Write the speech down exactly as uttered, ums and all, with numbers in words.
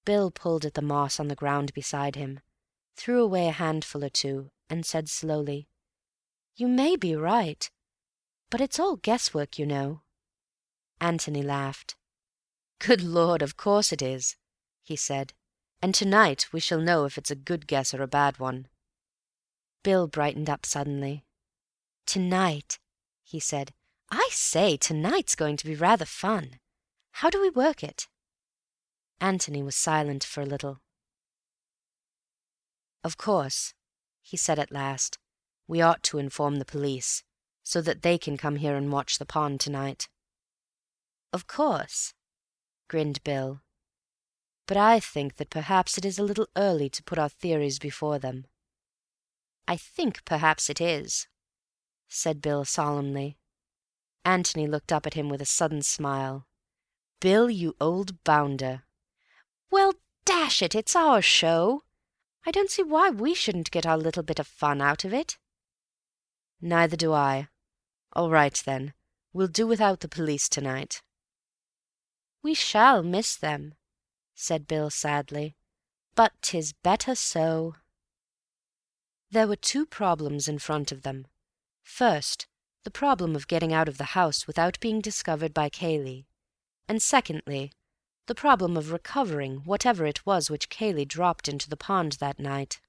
Bill pulled at the moss on the ground beside him, threw away a handful or two, and said slowly, "You may be right, but it's all guesswork, you know." Antony laughed. "Good Lord, of course it is," he said. "And tonight we shall know if it's a good guess or a bad one." Bill brightened up suddenly. "Tonight," he said. "I say, tonight's going to be rather fun. How do we work it?" Antony was silent for a little. "Of course," he said at last, "we ought to inform the police, so that they can come here and watch the pond tonight." "Of course," grinned Bill. "But I think that perhaps it is a little early to put our theories before them." "I think perhaps it is," said Bill solemnly. Antony looked up at him with a sudden smile. "Bill, you old bounder." "Well, dash it, it's our show. I don't see why we shouldn't get our little bit of fun out of it." "Neither do I. All right, then. We'll do without the police tonight." "We shall miss them," said Bill sadly, "but 'tis better so." There were two problems in front of them. First, the problem of getting out of the house without being discovered by Cayley, and secondly, the problem of recovering whatever it was which Cayley dropped into the pond that night.